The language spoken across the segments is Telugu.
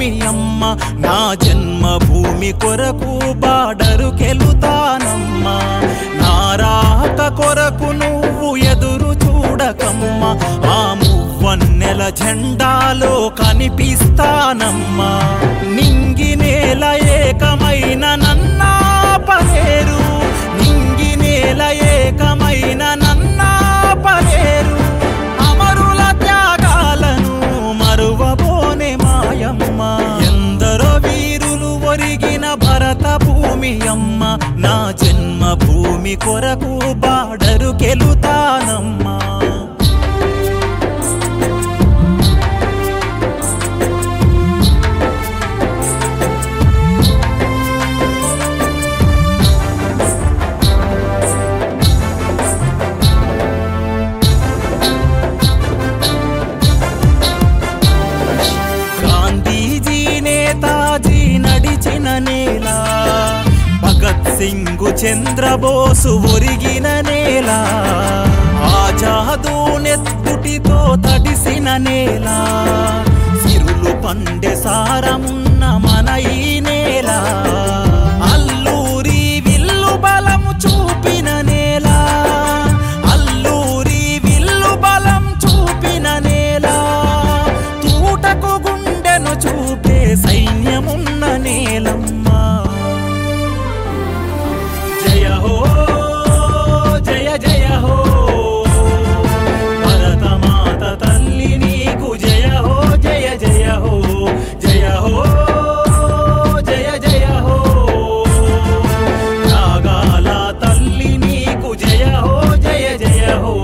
భూమి అమ్మ నా జన్మభూమి కొరకు బార్డరుకెళుతానమ్మా నా రాక కొరకు నువ్వు ఎదురు చూడకమ్మా ఆ మువ్వన్నెల జెండాలో కనిపిస్తానమ్మా నింగి నేల ఏకమైన నన్నాపలేరు నింగి నేల ఏకమైన నన్నాపలేరు అమరుల త్యాగాలను మరువబోనే మాయమ్మ ఎందరో వీరులు ఒరిగిన భరత భూమి అమ్మ నా జన్మభూమి కొరకు బార్డరుకెళుతానమ్మా నేల భగత్ సింగ్ చంద్రబోసు ఒరిగిన నేల ఆజాదు నెత్తుటితో తడిసిన నేల సిరులు పండే సారమున్న మన ఈ నేల అల్లూరి విల్లు బలం చూపిన నేల అల్లూరి విల్లు బలం చూపిన నేల తూటకు గుండెను చూపే సైన్యమున్న నేలమ్మా జయ హో జయ జయ హో భరతమాత తల్లి నీకు జయ హో జయ జయ హో జయ హో జయ జయ హో త్యాగాల తల్లి నీకు జయ హో జయ జయ హో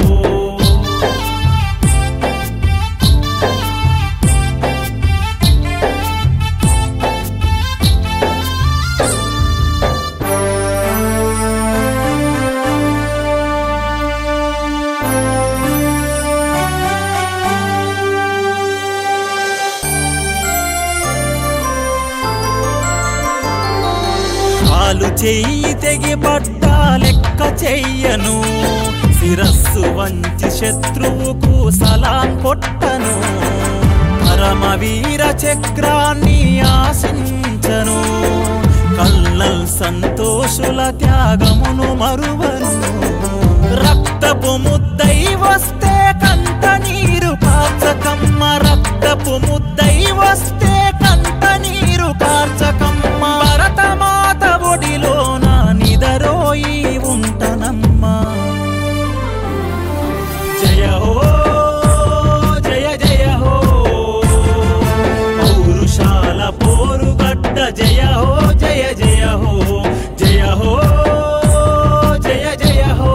కాలు చెయ్యి తెగి పడ్డా లెక్క చెయ్యను శిరస్సు వంచి శత్రువుకు సలాం కొట్టను పరమవీర చక్రాన్ని ఆశించను కల్లల్ సంతోషుల త్యాగమును మరువను రక్తపు ముద్దై వస్తే కంట నీరు కార్చకమ్మ రక్తపు ముద్దై వస్తే కంట నీరు కార్చకమ్మ భరతమాత ఒడిలోన నిదరోయి ఉంటనమ్మా జయ హో జయ జయ హో పౌరుషాల పోరుగడ్డ జయ హో జయ జయ హో జయ హో జయ జయ హో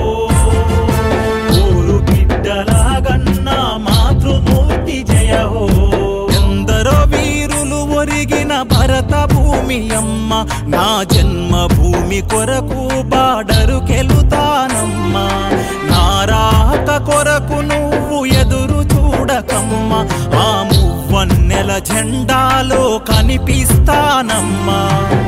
ఊరు బిడ్డలాగన్న మాతృమూర్తి జయ హో ఎందరో వీరులు ఒరిగిన భరత భూమి అమ్మ నా జన్మభూమి కొరకు బార్డరుకెళుతానమ్మా నా రాక కొరకు నువ్వు ఎదురు చూడకమ్మా ఆ మువ్వన్నెల జెండాలో కనిపిస్తానమ్మా